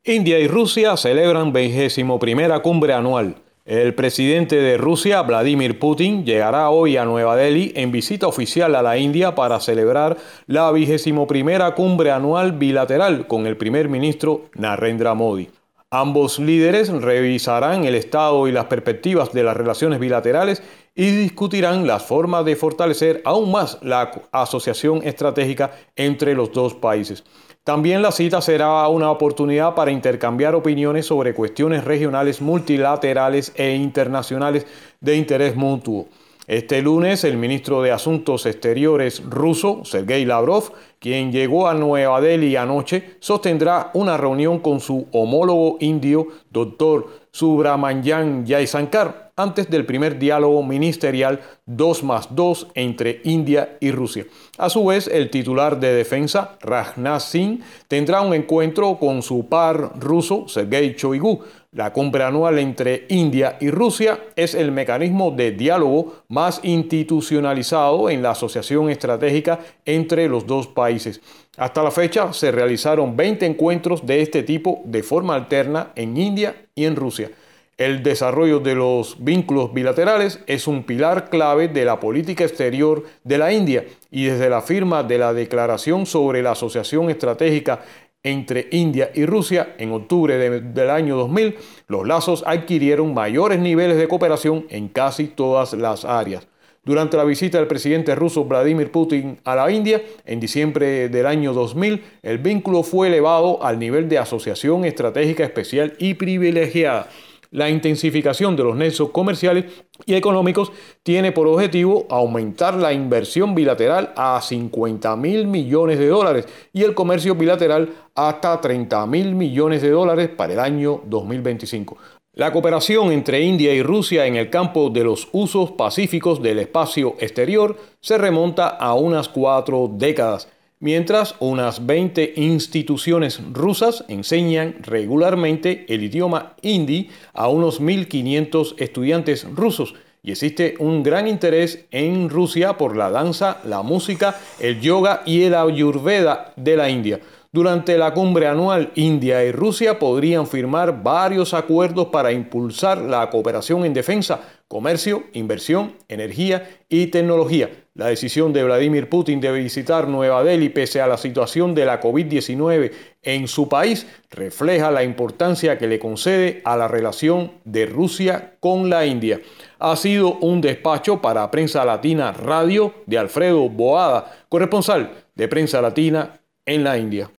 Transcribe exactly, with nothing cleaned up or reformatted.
India y Rusia celebran vigésimo primera cumbre anual. El presidente de Rusia, Vladimir Putin, llegará hoy a Nueva Delhi en visita oficial a la India para celebrar la vigésimo primera cumbre anual bilateral con el primer ministro Narendra Modi. Ambos líderes revisarán el estado y las perspectivas de las relaciones bilaterales y discutirán las formas de fortalecer aún más la asociación estratégica entre los dos países. También la cita será una oportunidad para intercambiar opiniones sobre cuestiones regionales, multilaterales e internacionales de interés mutuo. Este lunes, el ministro de Asuntos Exteriores ruso, Sergei Lavrov, quien llegó a Nueva Delhi anoche, sostendrá una reunión con su homólogo indio, doctor Subrahmanyam Jaishankar, antes del primer diálogo ministerial dos más dos entre India y Rusia. A su vez, el titular de Defensa, Rajnath Singh, tendrá un encuentro con su par ruso, Sergei Shoigu. La cumbre anual entre India y Rusia es el mecanismo de diálogo más institucionalizado en la asociación estratégica entre los dos países. Hasta la fecha se realizaron veinte encuentros de este tipo de forma alterna en India y en Rusia. El desarrollo de los vínculos bilaterales es un pilar clave de la política exterior de la India y desde la firma de la Declaración sobre la Asociación Estratégica entre India y Rusia en octubre de, del año dos mil, los lazos adquirieron mayores niveles de cooperación en casi todas las áreas. Durante la visita del presidente ruso Vladimir Putin a la India en diciembre del año dos mil, el vínculo fue elevado al nivel de asociación estratégica especial y privilegiada. La intensificación de los nexos comerciales y económicos tiene por objetivo aumentar la inversión bilateral a cincuenta mil millones de dólares y el comercio bilateral hasta treinta mil millones de dólares para el año dos mil veinticinco. La cooperación entre India y Rusia en el campo de los usos pacíficos del espacio exterior se remonta a unas cuatro décadas. Mientras unas veinte instituciones rusas enseñan regularmente el idioma hindi a unos mil quinientos estudiantes rusos y existe un gran interés en Rusia por la danza, la música, el yoga y el ayurveda de la India. Durante la cumbre anual, India y Rusia podrían firmar varios acuerdos para impulsar la cooperación en defensa, comercio, inversión, energía y tecnología. La decisión de Vladimir Putin de visitar Nueva Delhi pese a la situación de la COVID diecinueve en su país refleja la importancia que le concede a la relación de Rusia con la India. Ha sido un despacho para Prensa Latina Radio de Alfredo Boada, corresponsal de Prensa Latina en la India.